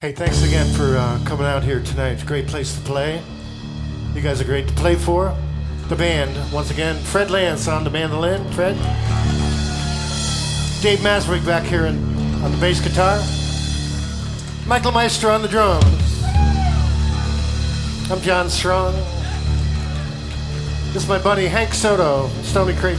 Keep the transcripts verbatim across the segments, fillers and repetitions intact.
Hey, thanks again for uh, coming out here tonight. It's a great place to play. You guys are great to play for. The band, once again, Fred Lance on the mandolin. Fred. Dave Maswick back here in, on the bass guitar. Michael Meister on the drums. I'm John Strong. This is my buddy Hank Soto, Stony Creek.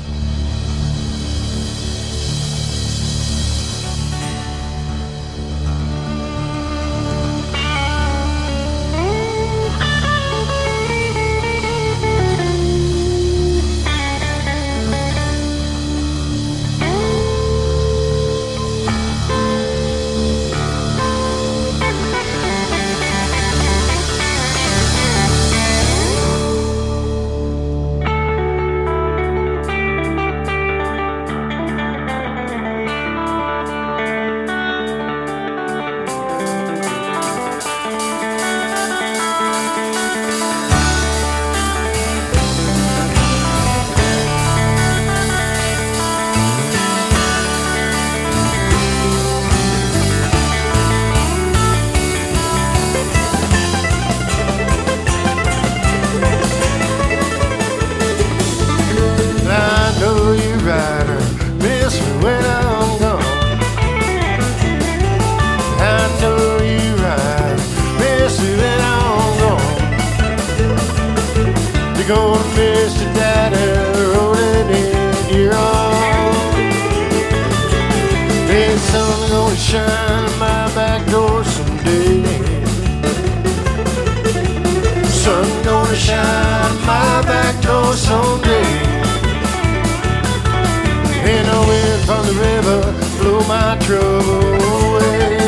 Gonna miss your daddy rolling in your arms. Hey, sun gonna shine in my back door someday. Sun gonna shine in my back door someday. And the wind from the river blow my trouble away.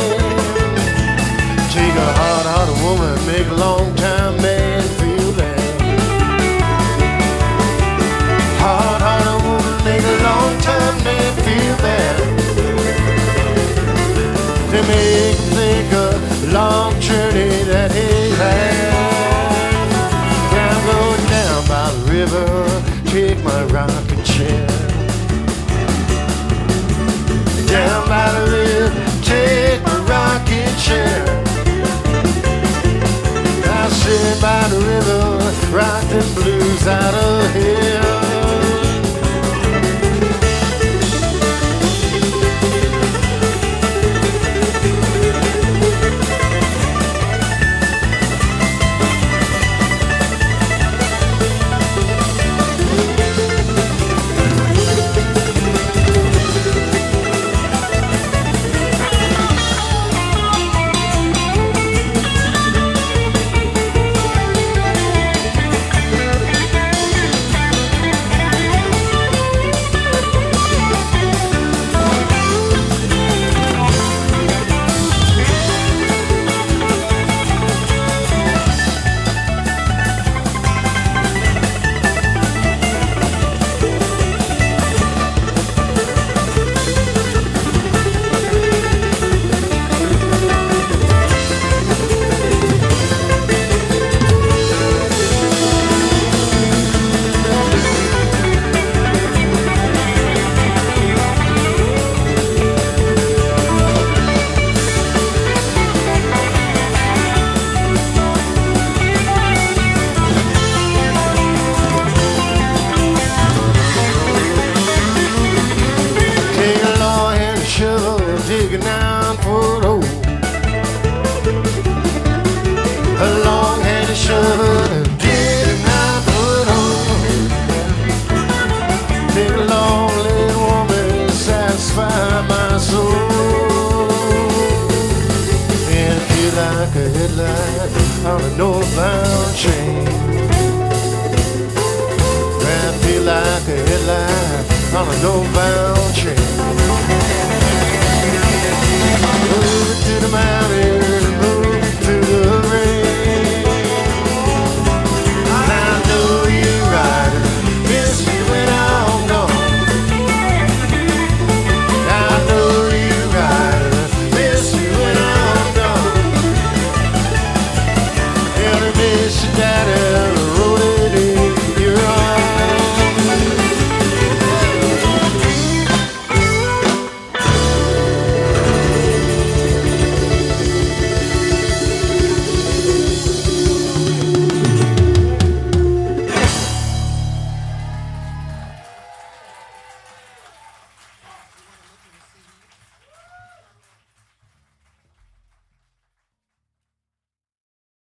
Take a hard-hearted woman, make a long-time man feel bad. Hard-hearted woman make a long-time man feel bad. They make me think a long journey that he had. I'm going down by the river, take my rocking chair. Down by the river, take my rocking chair. I sit by the river, rock the blues out of here. Digging down for a hole. A long-handed shovel, digging down for a hole. Take a long-legged woman, satisfy my soul. And I feel like a headlight on a northbound train. And I feel like a headlight on a northbound train.